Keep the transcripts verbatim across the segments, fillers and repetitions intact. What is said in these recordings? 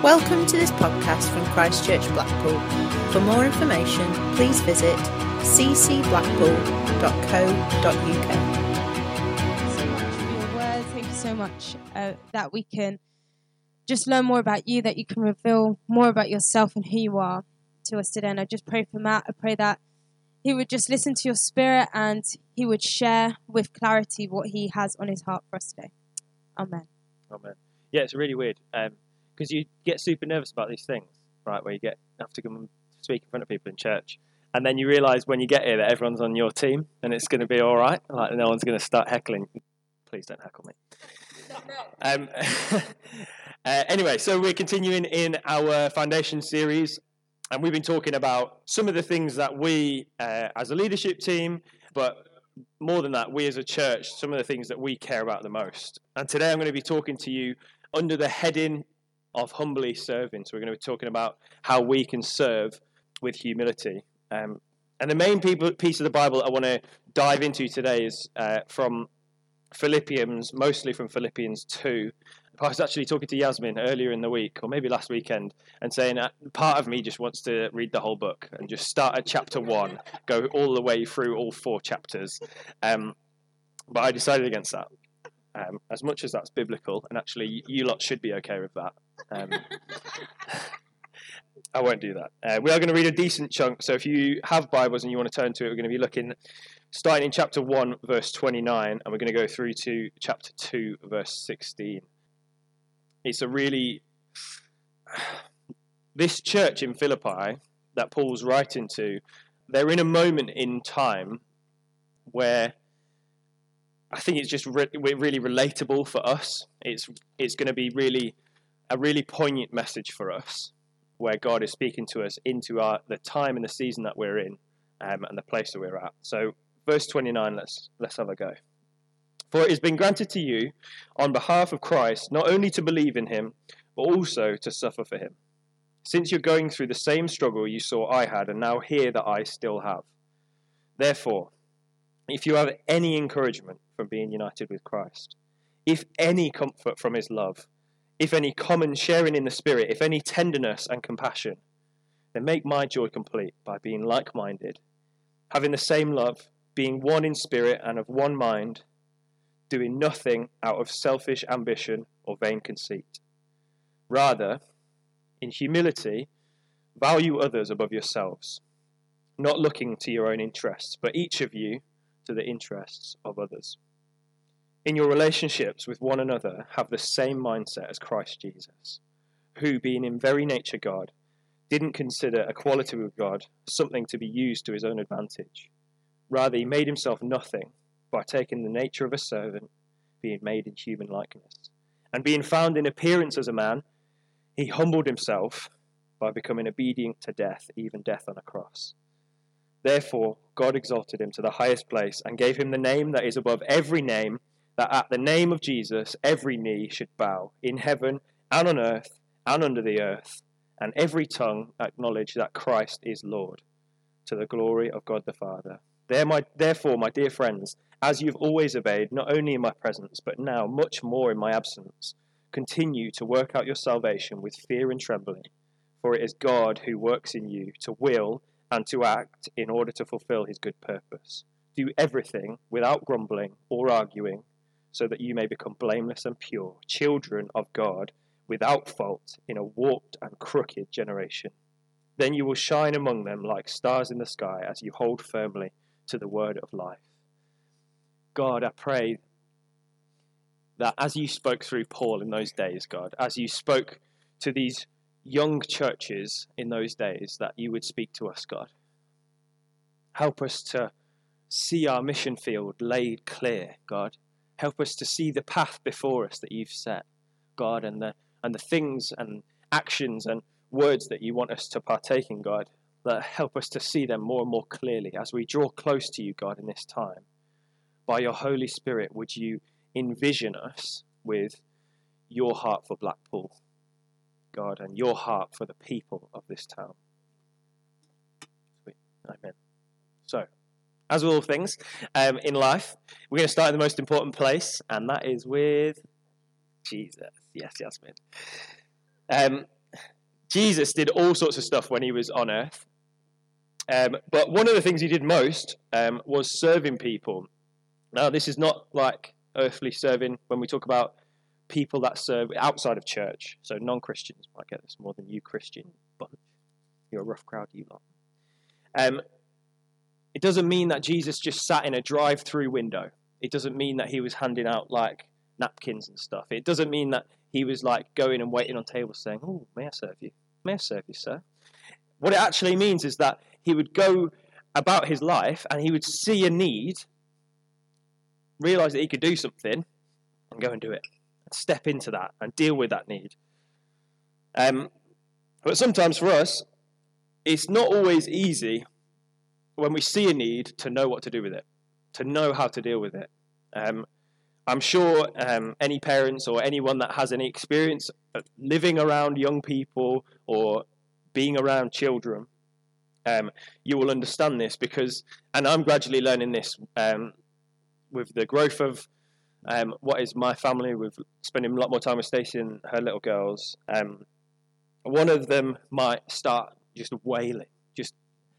Welcome to this podcast from Christchurch Blackpool. For more information, please visit c c blackpool dot co dot u k. So much for your word. Thank you so much uh, that we can just learn more about you, that you can reveal more about yourself and who you are to us today. And I just pray for Matt. I pray that he would just listen to your spirit and he would share with clarity what he has on his heart for us today. Amen. Amen. Yeah, it's really weird because um, you get super nervous about these things, right, where you get have to come and speak in front of people in church. And then you realise when you get here that everyone's on your team and it's going to be all right. Like no one's going to start heckling. Please don't heckle me. Um, uh, anyway, so we're continuing in our foundation series. And we've been talking about some of the things that we, uh, as a leadership team, but more than that, we as a church, some of the things that we care about the most. And today I'm going to be talking to you under the heading of humbly serving. So we're going to be talking about how we can serve with humility. Um, and the main people, piece of the Bible I want to dive into today is uh, from Philippians, mostly from Philippians two. I was actually talking to Yasmin earlier in the week, or maybe last weekend, and saying that part of me just wants to read the whole book and just start at chapter one, go all the way through all four chapters. Um, but I decided against that, um, as much as that's biblical, and actually you lot should be okay with that. Um, I won't do that. Uh, we are going to read a decent chunk, so if you have Bibles and you want to turn to it, we're going to be looking, starting in chapter one, verse twenty-nine, and we're going to go through to chapter two, verse sixteen. It's a really, this church in Philippi that Paul's writing to, they're in a moment in time where I think it's just re- really relatable for us. It's it's going to be really a really poignant message for us, where God is speaking to us into our the time and the season that we're in, um, and the place that we're at. So, verse twenty-nine. Let's let's have a go. For it has been granted to you, on behalf of Christ, not only to believe in him, but also to suffer for him. Since you're going through the same struggle you saw I had, and now hear that I still have. Therefore, if you have any encouragement from being united with Christ, if any comfort from his love, if any common sharing in the Spirit, if any tenderness and compassion, then make my joy complete by being like-minded, having the same love, being one in spirit and of one mind, doing nothing out of selfish ambition or vain conceit. Rather, in humility, value others above yourselves, not looking to your own interests, but each of you to the interests of others. In your relationships with one another, have the same mindset as Christ Jesus, who, being in very nature God, didn't consider equality with God something to be used to his own advantage. Rather, he made himself nothing, by taking the nature of a servant, being made in human likeness. And being found in appearance as a man, he humbled himself by becoming obedient to death, even death on a cross. Therefore, God exalted him to the highest place and gave him the name that is above every name, that at the name of Jesus every knee should bow, in heaven and on earth and under the earth, and every tongue acknowledge that Christ is Lord, to the glory of God the Father. Therefore, my dear friends, as you've always obeyed, not only in my presence, but now much more in my absence, continue to work out your salvation with fear and trembling, for it is God who works in you to will and to act in order to fulfill his good purpose. Do everything without grumbling or arguing, so that you may become blameless and pure, children of God, without fault in a warped and crooked generation. Then you will shine among them like stars in the sky as you hold firmly to the word of life. God, I pray that as you spoke through Paul in those days, God, as you spoke to these young churches in those days, that you would speak to us, God. Help us to see our mission field laid clear, God. Help us to see the path before us that you've set, God, and the and the things and actions and words that you want us to partake in, God. That help us to see them more and more clearly as we draw close to you, God, in this time. By your Holy Spirit, would you envision us with your heart for Blackpool, God, and your heart for the people of this town. Sweet. Amen. So, as with all things um, in life, we're going to start in the most important place, and that is with Jesus. Yes, Yasmin. Um, Jesus did all sorts of stuff when he was on earth. Um, but one of the things he did most um, was serving people. Now, this is not like earthly serving when we talk about people that serve outside of church. So non-Christians might get this more than you Christian bunch. You're a rough crowd, you lot. Um, it doesn't mean that Jesus just sat in a drive-through window. It doesn't mean that he was handing out like napkins and stuff. It doesn't mean that he was like going and waiting on tables saying, "Oh, may I serve you? May I serve you, sir?" What it actually means is that he would go about his life and he would see a need, realize that he could do something, and go and do it. And step into that and deal with that need. Um, but sometimes for us, it's not always easy when we see a need to know what to do with it, to know how to deal with it. Um, I'm sure um, any parents or anyone that has any experience of living around young people or being around children, um, you will understand this because, and I'm gradually learning this um, with the growth of um, what is my family, with spending a lot more time with Stacey and her little girls. Um, one of them might start just wailing, just,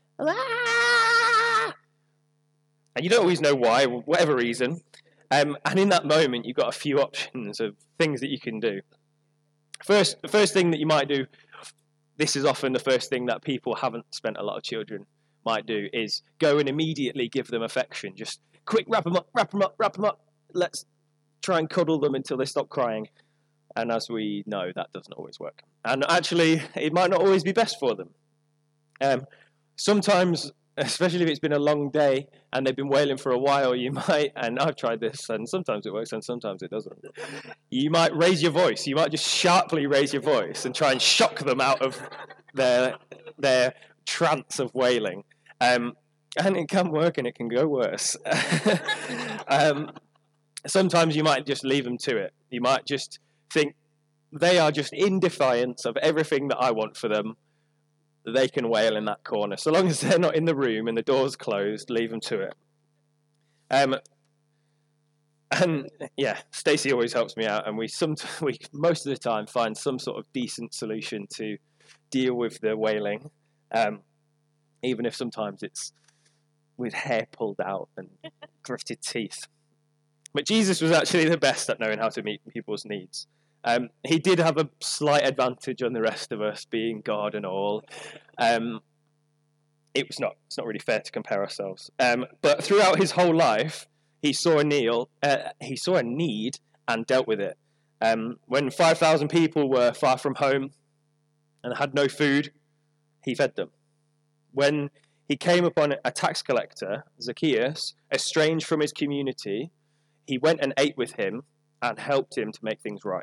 "Ah!" And you don't always know why, whatever reason. Um, and in that moment, you've got a few options of things that you can do. First, the first thing that you might do, this is often the first thing that people haven't spent a lot of children might do, is go and immediately give them affection. Just quick, wrap them up, wrap them up, wrap them up. Let's try and cuddle them until they stop crying. And as we know, that doesn't always work. And actually, it might not always be best for them. Um, sometimes, especially if it's been a long day and they've been wailing for a while, you might, and I've tried this, and sometimes it works and sometimes it doesn't. You might raise your voice. You might just sharply raise your voice and try and shock them out of their their trance of wailing. Um, and it can work and it can go worse. um, sometimes you might just leave them to it. You might just think they are just in defiance of everything that I want for them. They can wail in that corner. So long as they're not in the room and the door's closed, leave them to it. Um, and yeah, Stacey always helps me out, and we some we most of the time find some sort of decent solution to deal with the wailing, um, even if sometimes it's with hair pulled out and gritted teeth. But Jesus was actually the best at knowing how to meet people's needs. Um, he did have a slight advantage on the rest of us, being God and all. Um, it was not. It's not really fair to compare ourselves. Um, but throughout his whole life, he saw a need. Uh, he saw a need and dealt with it. Um, when five thousand people were far from home and had no food, he fed them. When he came upon a tax collector, Zacchaeus, estranged from his community, he went and ate with him and helped him to make things right.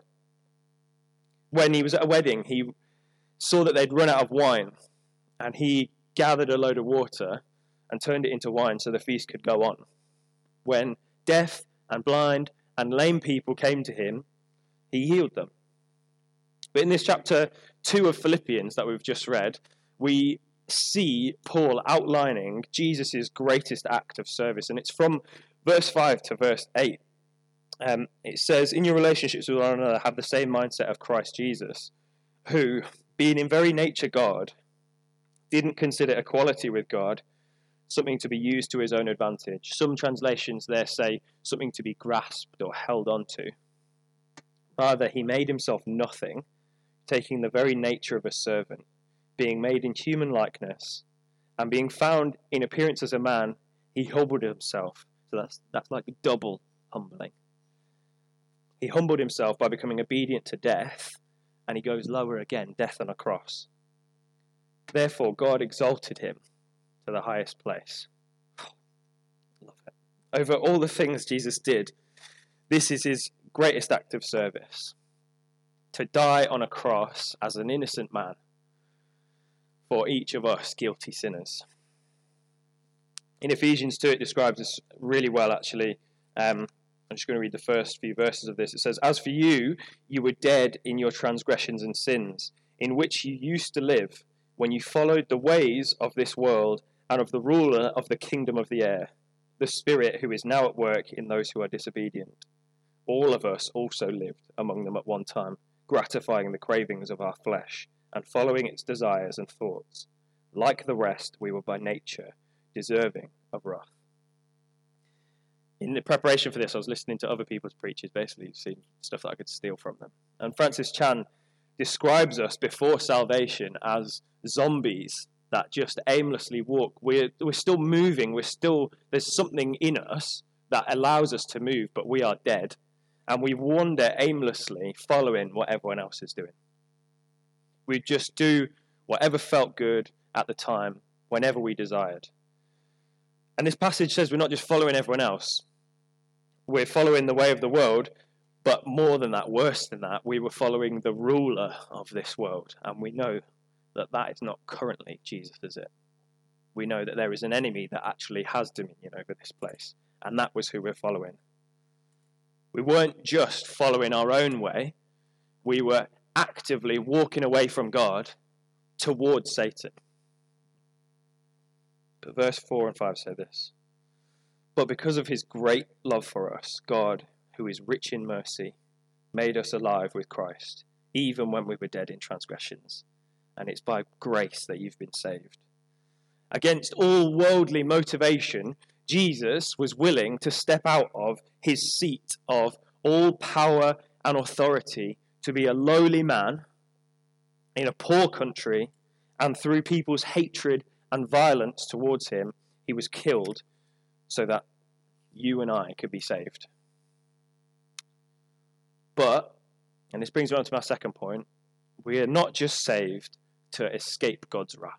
When he was at a wedding, he saw that they'd run out of wine, and he gathered a load of water and turned it into wine so the feast could go on. When deaf and blind and lame people came to him, he healed them. But in this chapter two of Philippians that we've just read, we see Paul outlining Jesus' greatest act of service, and it's from verse five to verse eight. Um, it says, "In your relationships with one another, have the same mindset of Christ Jesus, who, being in very nature God, didn't consider equality with God something to be used to his own advantage." Some translations there say something to be grasped or held onto. Rather, he made himself nothing, taking the very nature of a servant, being made in human likeness, and being found in appearance as a man, he humbled himself. So that's that's like double humbling. He humbled himself by becoming obedient to death, and he goes lower again, death on a cross. Therefore, God exalted him to the highest place. Love it. Over all the things Jesus did, this is his greatest act of service. To die on a cross as an innocent man for each of us guilty sinners. In Ephesians two, it describes this really well, actually. Um, I'm just going to read the first few verses of this. It says, "As for you, you were dead in your transgressions and sins, in which you used to live, when you followed the ways of this world and of the ruler of the kingdom of the air, the Spirit who is now at work in those who are disobedient. All of us also lived among them at one time, gratifying the cravings of our flesh and following its desires and thoughts. Like the rest, we were by nature deserving of wrath. In the preparation for this, I was listening to other people's preachers, basically seeing stuff that I could steal from them. And Francis Chan describes us before salvation as zombies that just aimlessly walk. We're, we're still moving. We're still, there's something in us that allows us to move, but we are dead. And we wander aimlessly following what everyone else is doing. We just do whatever felt good at the time, whenever we desired. And this passage says we're not just following everyone else. We're following the way of the world, but more than that, worse than that, we were following the ruler of this world. And we know that that is not currently Jesus, is it? We know that there is an enemy that actually has dominion over this place. And that was who we're following. We weren't just following our own way. We were actively walking away from God towards Satan. But verse four and five say this. But because of his great love for us, God, who is rich in mercy, made us alive with Christ, even when we were dead in transgressions. And it's by grace that you've been saved. Against all worldly motivation, Jesus was willing to step out of his seat of all power and authority to be a lowly man in a poor country, and through people's hatred and violence towards him, he was killed so that you and I could be saved. But, and this brings me on to my second point, we are not just saved to escape God's wrath.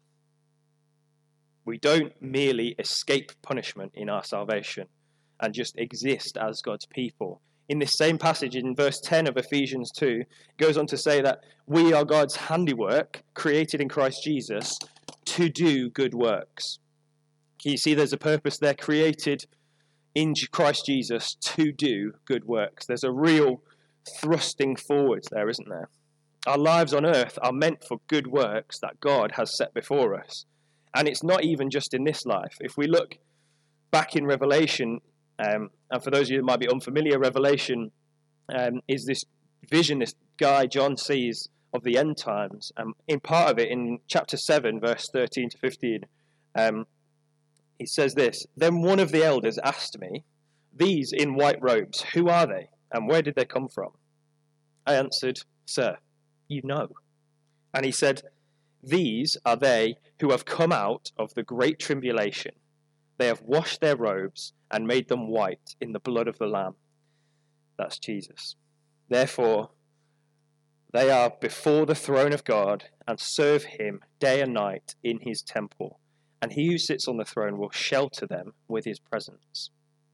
We don't merely escape punishment in our salvation and just exist as God's people. In this same passage, in verse ten of Ephesians two, it goes on to say that we are God's handiwork, created in Christ Jesus, to do good works. Can you see there's a purpose there, created in Christ Jesus to do good works? There's a real thrusting forwards there, isn't there? Our lives on earth are meant for good works that God has set before us. And it's not even just in this life. If we look back in Revelation, um, and for those of you that might be unfamiliar, Revelation um, is this vision this guy John sees of the end times. And in part of it, in chapter seven, verse thirteen to fifteen, um, he says this, Then one of the elders asked me, These in white robes, who are they, and where did they come from? I answered, Sir, you know. And he said, These are they who have come out of the great tribulation. They have washed their robes and made them white in the blood of the Lamb. That's Jesus. Therefore, they are before the throne of God and serve him day and night in his temple. And he who sits on the throne will shelter them with his presence.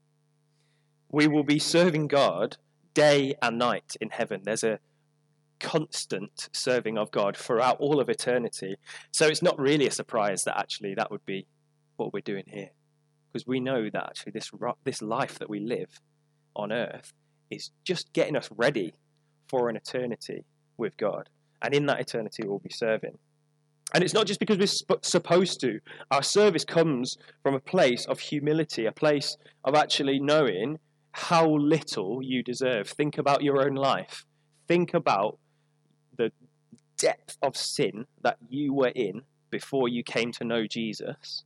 We will be serving God day and night in heaven. There's a constant serving of God throughout all of eternity. So it's not really a surprise that actually that would be what we're doing here. Because we know that actually this this life that we live on earth is just getting us ready for an eternity with God. And in that eternity we'll be serving. And it's not just because we're sp- supposed to. Our service comes from a place of humility, a place of actually knowing how little you deserve. Think about your own life. Think about the depth of sin that you were in before you came to know Jesus,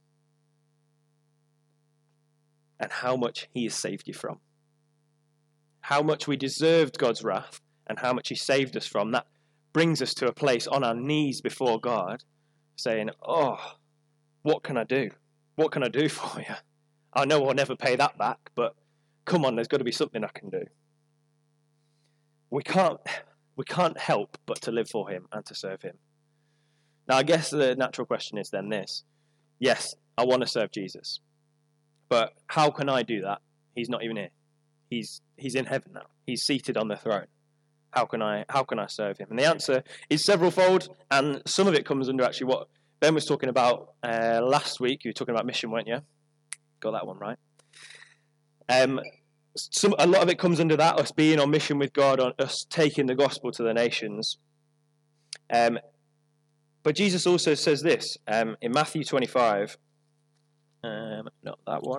and how much he has saved you from. How much we deserved God's wrath and how much he saved us from. That brings us to a place on our knees before God saying, oh, what can I do? What can I do for you? I know I'll never pay that back, but come on, there's got to be something I can do. We can't, we can't help but to live for him and to serve him. Now, I guess the natural question is then this. Yes, I want to serve Jesus. But how can I do that? He's not even here. He's he's in heaven now. He's seated on the throne. How can I how can I serve him? And the answer is severalfold, and some of it comes under actually what Ben was talking about uh, last week. You were talking about mission, weren't you? Got that one right. Um, some a lot of it comes under that, us being on mission with God, on us taking the gospel to the nations. Um, but Jesus also says this um, in Matthew twenty-five. Um, not that one.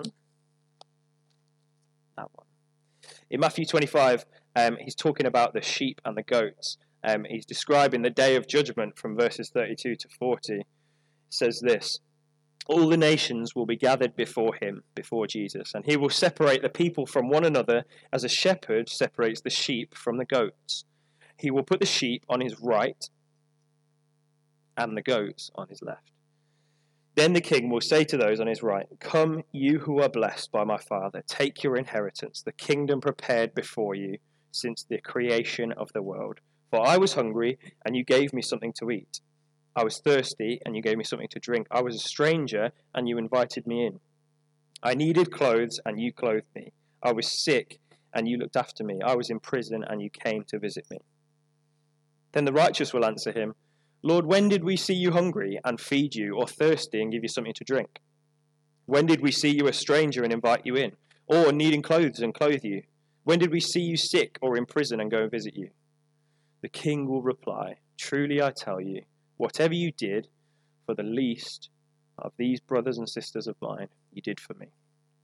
That one. In Matthew twenty-five, um, he's talking about the sheep and the goats. Um, he's describing the day of judgment from verses thirty-two to forty. It says this: all the nations will be gathered before him, before Jesus, and he will separate the people from one another as a shepherd separates the sheep from the goats. He will put the sheep on his right and the goats on his left. Then the king will say to those on his right, come, you who are blessed by my Father, take your inheritance, the kingdom prepared before you since the creation of the world. For I was hungry, and you gave me something to eat. I was thirsty, and you gave me something to drink. I was a stranger, and you invited me in. I needed clothes, and you clothed me. I was sick, and you looked after me. I was in prison, and you came to visit me. Then the righteous will answer him, Lord, when did we see you hungry and feed you, or thirsty and give you something to drink? When did we see you a stranger and invite you in, or needing clothes and clothe you? When did we see you sick or in prison and go and visit you? The king will reply, truly I tell you, whatever you did for the least of these brothers and sisters of mine, you did for me.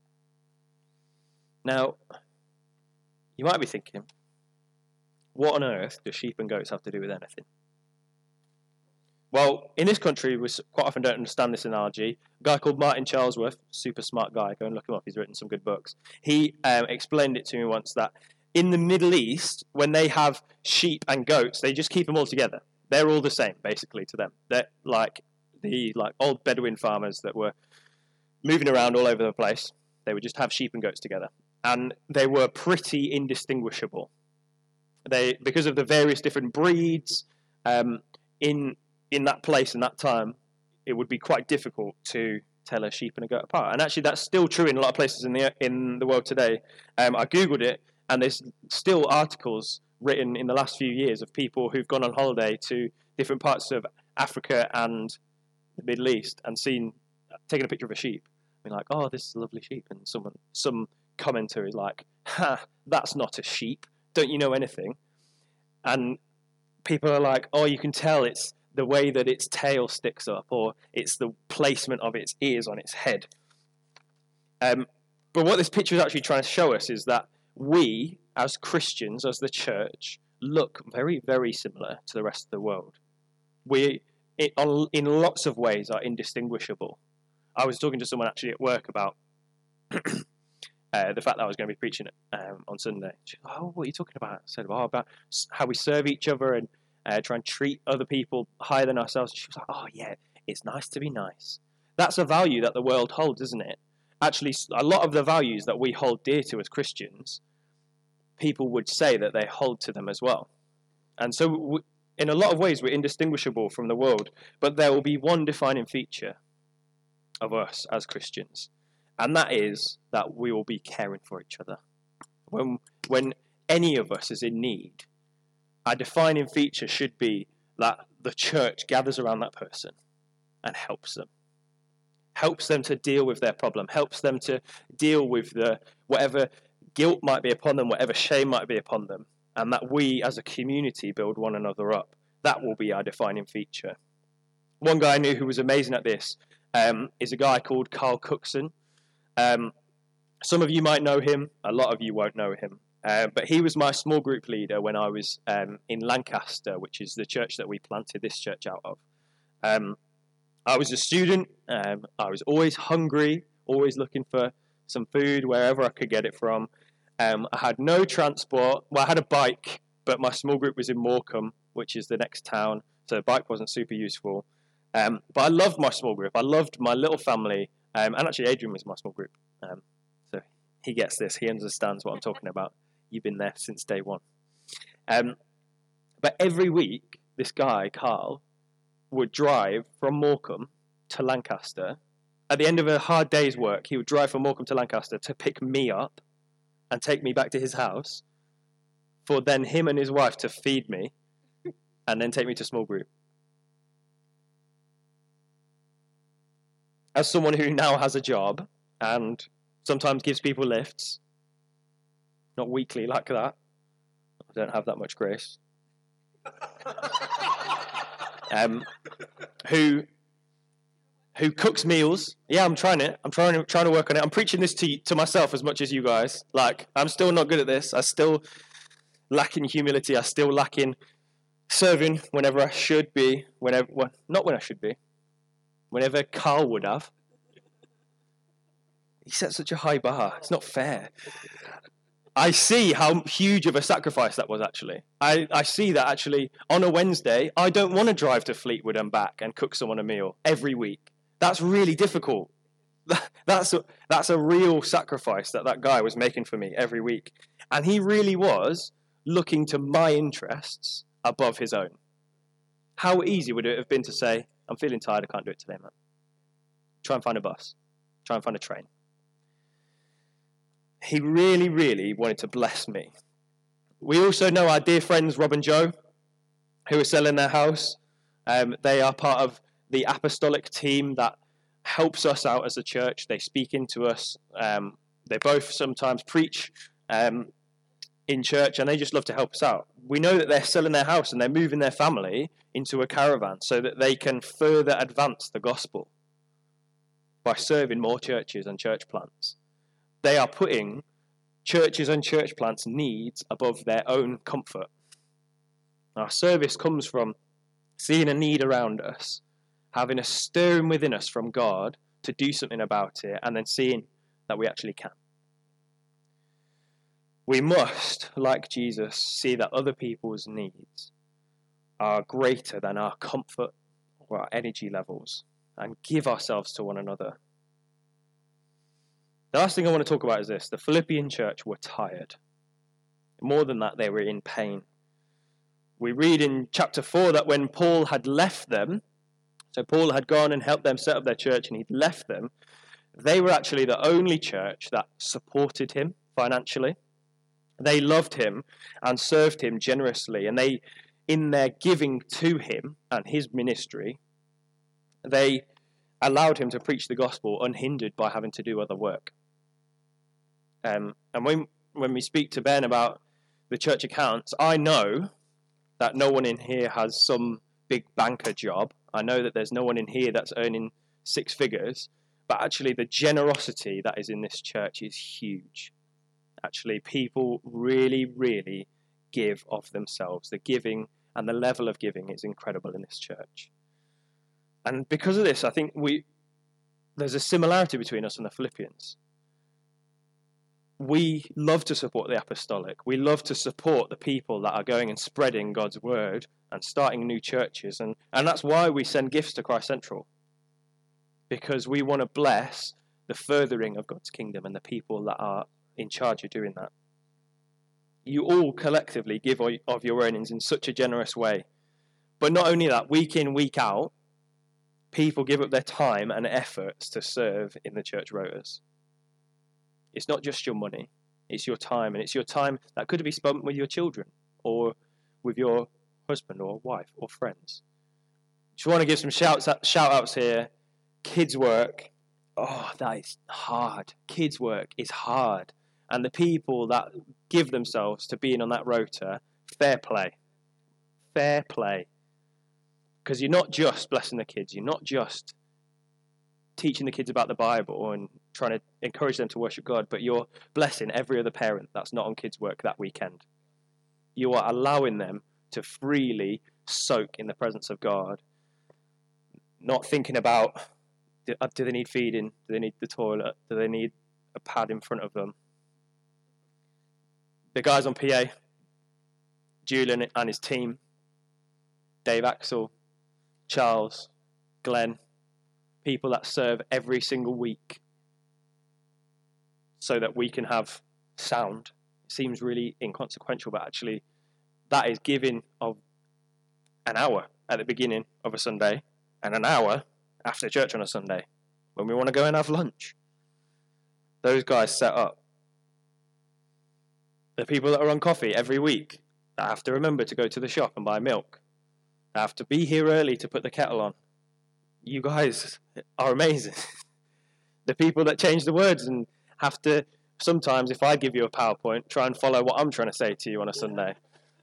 Now, you might be thinking, what on earth do sheep and goats have to do with anything? Well, in this country, we quite often don't understand this analogy. A guy called Martin Charlesworth, super smart guy, go and look him up, he's written some good books. He um, explained it to me once that in the Middle East, when they have sheep and goats, they just keep them all together. They're all the same, basically, to them. They're like the like old Bedouin farmers that were moving around all over the place. They would just have sheep and goats together. And they were pretty indistinguishable. They, because of the various different breeds um, in... in that place and that time, it would be quite difficult to tell a sheep and a goat apart. And actually, that's still true in a lot of places in the in the world today. Um, I googled it, and there's still articles written in the last few years of people who've gone on holiday to different parts of Africa and the Middle East and seen, taken a picture of a sheep, and like, oh, this is a lovely sheep, and someone, some commenter is like, ha, that's not a sheep. Don't you know anything? And people are like, oh, you can tell it's the way that its tail sticks up, or it's the placement of its ears on its head. Um, but what this picture is actually trying to show us is that we, as Christians, as the church, look very, very similar to the rest of the world. We, it, on, in lots of ways, are indistinguishable. I was talking to someone actually at work about uh, the fact that I was going to be preaching um, on Sunday. She said, oh, what are you talking about? I said, oh, about how we serve each other and Uh, try and treat other people higher than ourselves. She was like, oh yeah, it's nice to be nice. That's a value that the world holds, isn't it? Actually, a lot of the values that we hold dear to as Christians, people would say that they hold to them as well. And so we, in a lot of ways, we're indistinguishable from the world, but there will be one defining feature of us as Christians, and that is that we will be caring for each other. When, when any of us is in need, our defining feature should be that the church gathers around that person and helps them. Helps them to deal with their problem. Helps them to deal with the whatever guilt might be upon them, whatever shame might be upon them. And that we as a community build one another up. That will be our defining feature. One guy I knew who was amazing at this um, is a guy called Carl Cookson. Um, some of you might know him. A lot of you won't know him. Uh, but he was my small group leader when I was um, in Lancaster, which is the church that we planted this church out of. Um, I was a student. Um, I was always hungry, always looking for some food wherever I could get it from. Um, I had no transport. Well, I had a bike, but my small group was in Morecambe, which is the next town, so the bike wasn't super useful. Um, but I loved my small group. I loved my little family, um, and actually Adrian was my small group. Um, so he gets this. He understands what I'm talking about. You've been there since day one. Um, but every week, this guy, Carl, would drive from Morecambe to Lancaster. At the end of a hard day's work, he would drive from Morecambe to Lancaster to pick me up and take me back to his house, for then him and his wife to feed me and then take me to small group. As someone who now has a job and sometimes gives people lifts, not weekly like that. I don't have that much grace. Um, who who cooks meals? Yeah, I'm trying it. I'm trying to trying to work on it. I'm preaching this to to myself as much as you guys. Like, I'm still not good at this. I still lack in humility. I still lack in serving whenever I should be, whenever well, not when I should be, whenever Carl would have. He set such a high bar. It's not fair. I see how huge of a sacrifice that was, actually. I, I see that, actually, on a Wednesday, I don't want to drive to Fleetwood and back and cook someone a meal every week. That's really difficult. That's a, that's a real sacrifice that that guy was making for me every week. And he really was looking to my interests above his own. How easy would it have been to say, I'm feeling tired, I can't do it today, man. Try and find a bus. Try and find a train. He really, really wanted to bless me. We also know our dear friends Rob and Joe, who are selling their house. Um, they are part of the apostolic team that helps us out as a church. They speak into us. Um, they both sometimes preach um, in church, and they just love to help us out. We know that they're selling their house and they're moving their family into a caravan so that they can further advance the gospel by serving more churches and church plants. They are putting churches and church plants' needs above their own comfort. Our service comes from seeing a need around us, having a stirring within us from God to do something about it, and then seeing that we actually can. We must, like Jesus, see that other people's needs are greater than our comfort or our energy levels, and give ourselves to one another. The last thing I want to talk about is this. The Philippian church were tired. More than that, they were in pain. We read in chapter four that when Paul had left them, so Paul had gone and helped them set up their church and he'd left them, they were actually the only church that supported him financially. They loved him and served him generously, and they, in their giving to him and his ministry, they allowed him to preach the gospel unhindered by having to do other work. Um, and when when we speak to Ben about the church accounts, I know that no one in here has some big banker job. I know that there's no one in here that's earning six figures, but actually the generosity that is in this church is huge. Actually, people really, really give of themselves. The giving and the level of giving is incredible in this church. And because of this, I think we there's a similarity between us and the Philippians. We love to support the apostolic. We love to support the people that are going and spreading God's word and starting new churches. And, and that's why we send gifts to Christ Central. Because we want to bless the furthering of God's kingdom and the people that are in charge of doing that. You all collectively give of your earnings in such a generous way. But not only that, week in, week out, people give up their time and efforts to serve in the church rotas. It's not just your money, it's your time, and it's your time that could be spent with your children or with your husband or wife or friends. Just want to give some shouts, shout outs here. Kids work, oh, that is hard. Kids work is hard. And the people that give themselves to being on that rota, fair play. Fair play. Because you're not just blessing the kids, you're not just teaching the kids about the Bible and trying to encourage them to worship God, but you're blessing every other parent that's not on kids' work that weekend. You are allowing them to freely soak in the presence of God, not thinking about, do, do they need feeding? Do they need the toilet? Do they need a pad in front of them? The guys on P A, Julian and his team, Dave Axel, Charles, Glenn, people that serve every single week so that we can have sound. It seems really inconsequential, but actually that is giving of an hour at the beginning of a Sunday and an hour after church on a Sunday when we want to go and have lunch. Those guys set up. The people that are on coffee every week that have to remember to go to the shop and buy milk. They have to be here early to put the kettle on. You guys are amazing. The people that change the words and have to, sometimes if I give you a PowerPoint, try and follow what I'm trying to say to you on a Sunday.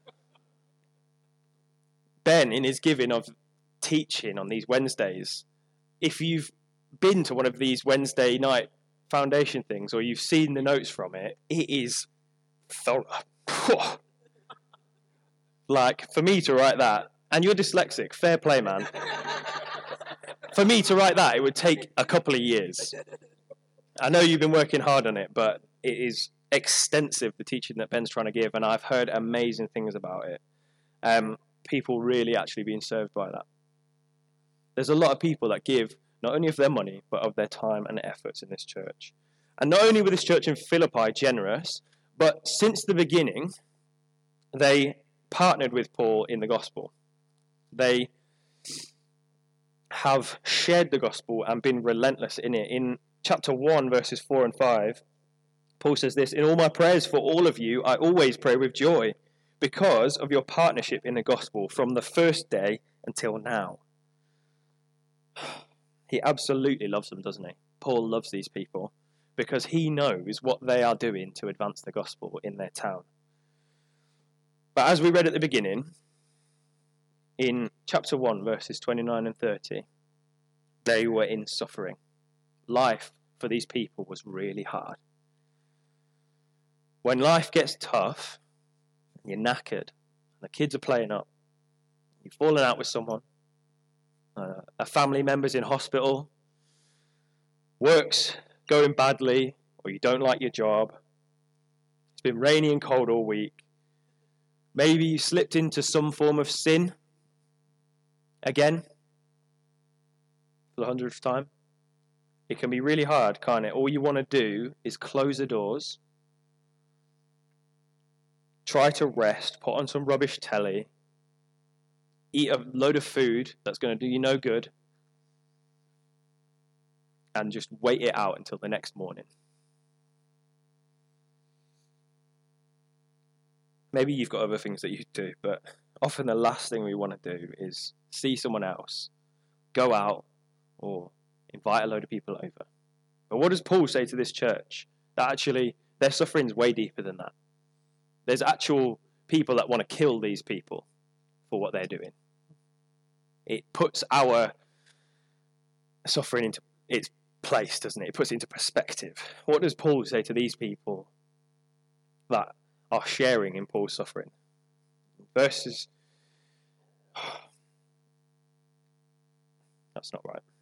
Ben, in his giving of teaching on these Wednesdays, if you've been to one of these Wednesday night foundation things or you've seen the notes from it, it is thorough. Like, for me to write that, and you're dyslexic, fair play, man. For me to write that, it would take a couple of years. I know you've been working hard on it, but it is extensive, the teaching that Ben's trying to give, and I've heard amazing things about it. Um, people really actually being served by that. There's a lot of people that give not only of their money, but of their time and efforts in this church. And not only were this church in Philippi generous, but since the beginning, they partnered with Paul in the gospel. They have shared the gospel and been relentless in it. In chapter one, verses four and five, Paul says this, "In all my prayers for all of you, I always pray with joy because of your partnership in the gospel from the first day until now." He absolutely loves them, doesn't he? Paul loves these people because he knows what they are doing to advance the gospel in their town. But as we read at the beginning, in chapter one, verses twenty-nine and thirty, they were in suffering. Life for these people was really hard. When life gets tough, you're knackered, and the kids are playing up, you've fallen out with someone, uh, a family member's in hospital, work's going badly, or you don't like your job, it's been rainy and cold all week, maybe you slipped into some form of sin, again, for the hundredth time. It can be really hard, can't it? All you want to do is close the doors, try to rest, put on some rubbish telly, eat a load of food that's going to do you no good, and just wait it out until the next morning. Maybe you've got other things that you do, but often the last thing we want to do is see someone else, go out, or invite a load of people over. But what does Paul say to this church? That actually, their suffering is way deeper than that. There's actual people that want to kill these people for what they're doing. It puts our suffering into its place, doesn't it? It puts it into perspective. What does Paul say to these people that are sharing in Paul's suffering? Verses... That's not right.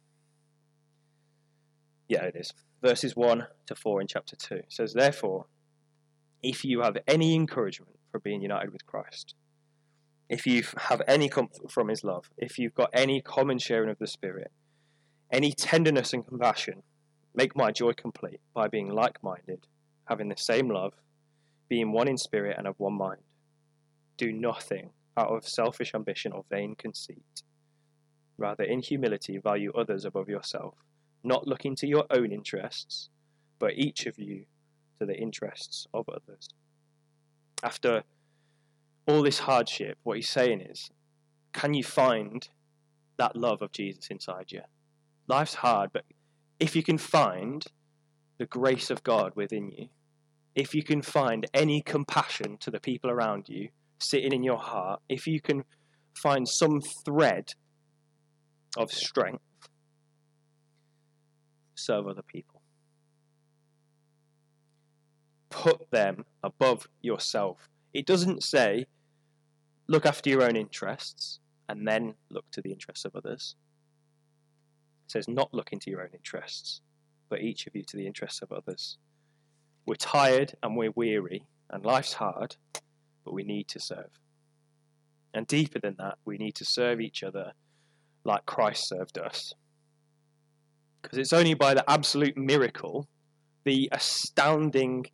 Yeah, it is. Verses one to four in chapter two. It says, "Therefore, if you have any encouragement for being united with Christ, if you have any comfort from his love, if you've got any common sharing of the Spirit, any tenderness and compassion, make my joy complete by being like-minded, having the same love, being one in spirit and of one mind. Do nothing out of selfish ambition or vain conceit. Rather, in humility, value others above yourself, not looking to your own interests, but each of you to the interests of others." After all this hardship, what he's saying is, can you find that love of Jesus inside you? Life's hard, but if you can find the grace of God within you, if you can find any compassion to the people around you sitting in your heart, if you can find some thread of strength, serve other people. Put them above yourself. It doesn't say, look after your own interests and then look to the interests of others. It says not look into your own interests, but each of you to the interests of others. We're tired and we're weary and life's hard, but we need to serve. And deeper than that, we need to serve each other like Christ served us. Because it's only by the absolute miracle, the astounding,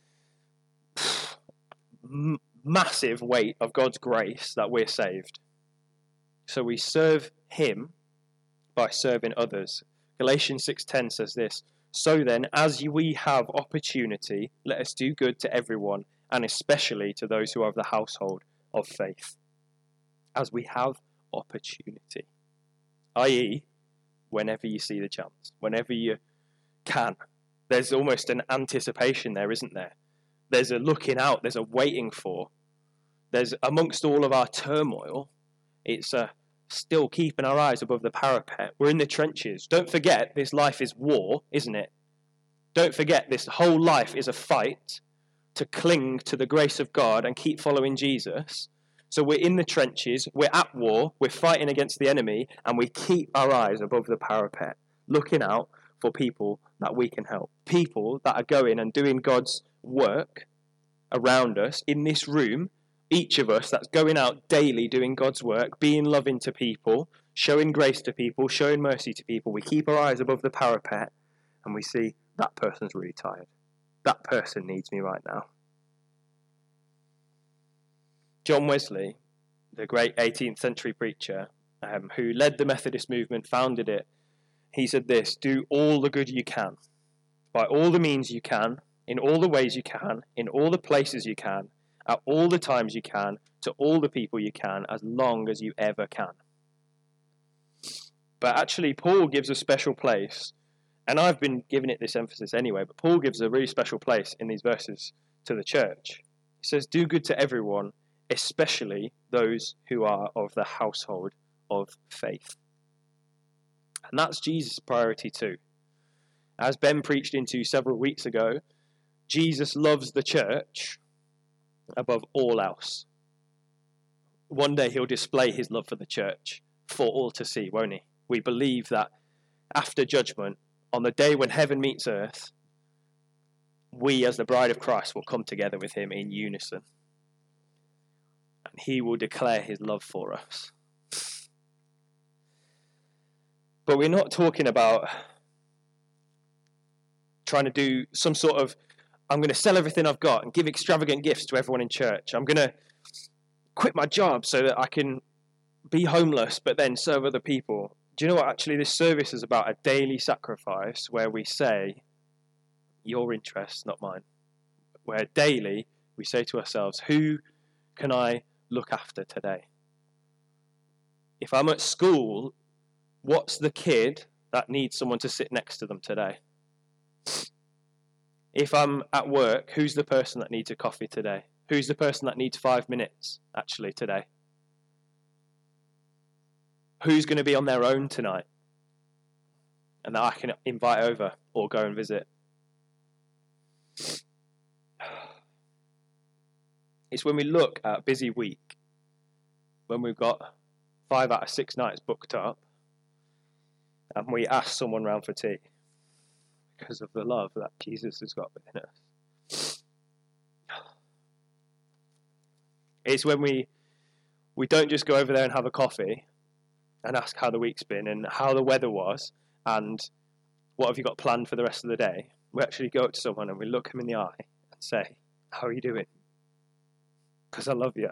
m- massive weight of God's grace that we're saved. So we serve him by serving others. Galatians six ten says this, "So then, as we have opportunity, let us do good to everyone, and especially to those who are of the household of faith." As we have opportunity, that is, whenever you see the chance, whenever you can. There's almost an anticipation there, isn't there? There's a looking out, there's a waiting for. There's, amongst all of our turmoil, it's a still keeping our eyes above the parapet. We're in the trenches. Don't forget, this life is war, isn't it? Don't forget, this whole life is a fight to cling to the grace of God and keep following Jesus, So we're in the trenches, we're at war, we're fighting against the enemy, and we keep our eyes above the parapet, looking out for people that we can help. People that are going and doing God's work around us in this room, each of us that's going out daily doing God's work, being loving to people, showing grace to people, showing mercy to people. We keep our eyes above the parapet and we see that person's really tired. That person needs me right now. John Wesley, the great eighteenth century preacher um, who led the Methodist movement, founded it, he said this: do all the good you can, by all the means you can, in all the ways you can, in all the places you can, at all the times you can, to all the people you can, as long as you ever can. But actually, Paul gives a special place, and I've been giving it this emphasis anyway, but Paul gives a really special place in these verses to the church. He says, do good to everyone, especially those who are of the household of faith. And that's Jesus' priority too. As Ben preached into several weeks ago, Jesus loves the church above all else. One day he'll display his love for the church for all to see, won't he? We believe that after judgment, on the day when heaven meets earth, we as the bride of Christ will come together with him in unison. And he will declare his love for us. But we're not talking about trying to do some sort of, I'm going to sell everything I've got and give extravagant gifts to everyone in church. I'm going to quit my job so that I can be homeless but then serve other people. Do you know what? Actually, this service is about a daily sacrifice where we say, your interests, not mine. Where daily we say to ourselves, who can I look after today? If I'm at school, what's the kid that needs someone to sit next to them today? If I'm at work, who's the person that needs a coffee today? Who's the person that needs five minutes actually today? Who's going to be on their own tonight and that I can invite over or go and visit? It's when we look at a busy week, when we've got five out of six nights booked up, and we ask someone round for tea because of the love that Jesus has got within us. It's when we we don't just go over there and have a coffee and ask how the week's been and how the weather was and what have you got planned for the rest of the day. We actually go up to someone and we look them in the eye and say, how are you doing? Because I love you.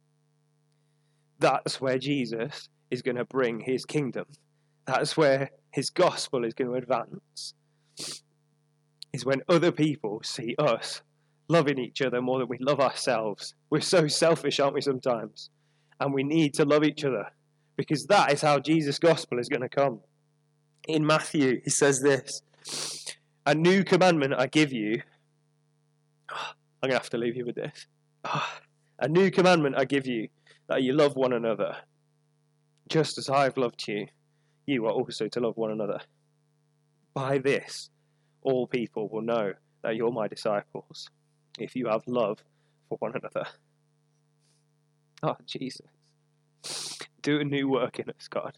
That's where Jesus is going to bring his kingdom. That's where his gospel is going to advance. Is when other people see us loving each other more than we love ourselves. We're so selfish, aren't we, sometimes? And we need to love each other because that is how Jesus' gospel is going to come. In Matthew, he says this: a new commandment I give you. I'm going to have to leave you with this. A new commandment I give you, that you love one another. Just as I've loved you, you are also to love one another. By this, all people will know that you're my disciples, if you have love for one another. Oh, Jesus. Do a new work in us, God.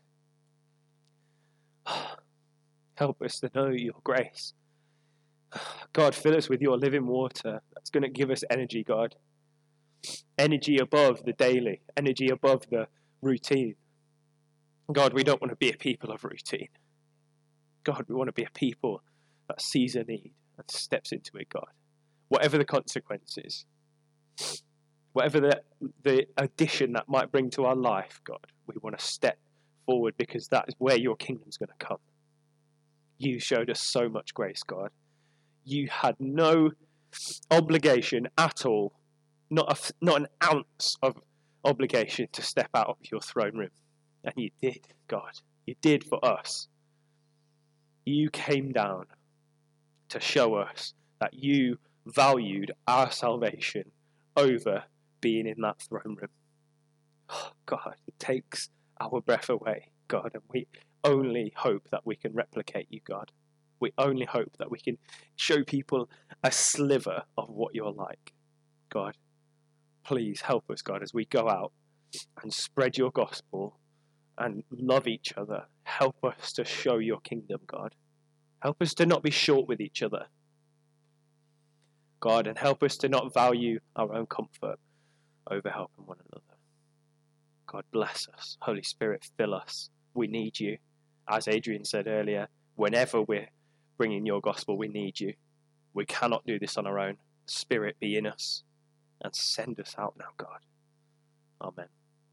Help us to know your grace. God, fill us with your living water. That's going to give us energy, God. Energy above the daily. Energy above the routine. God, we don't want to be a people of routine. God, we want to be a people that sees a need and steps into it, God. Whatever the consequences, whatever the, the addition that might bring to our life, God, we want to step forward because that is where your kingdom's going to come. You showed us so much grace, God. You had no obligation at all, not a, not an ounce of obligation to step out of your throne room. And you did, God. You did for us. You came down to show us that you valued our salvation over being in that throne room. Oh, God, it takes our breath away, God, and we only hope that we can replicate you, God. We only hope that we can show people a sliver of what you're like. God, please help us, God, as we go out and spread your gospel and love each other. Help us to show your kingdom, God. Help us to not be short with each other, God, and help us to not value our own comfort over helping one another. God, bless us. Holy Spirit, fill us. We need you. As Adrian said earlier, whenever we're bringing your gospel, we need you. We cannot do this on our own. Spirit, be in us and send us out now, God. Amen.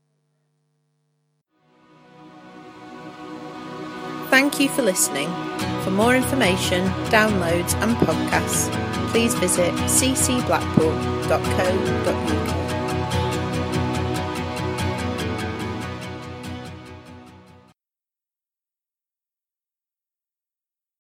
Thank you for listening. For more information, downloads and podcasts, please visit c c blackpool dot co dot u k.